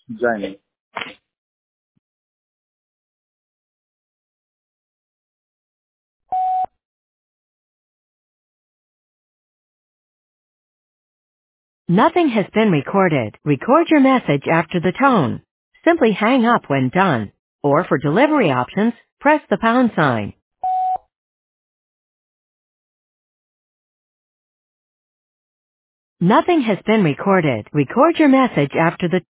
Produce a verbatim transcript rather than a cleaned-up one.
Joining. Nothing has been recorded. Record your message after the tone. Simply hang up when done. Or for delivery options, press the pound sign. Nothing has been recorded. Record your message after the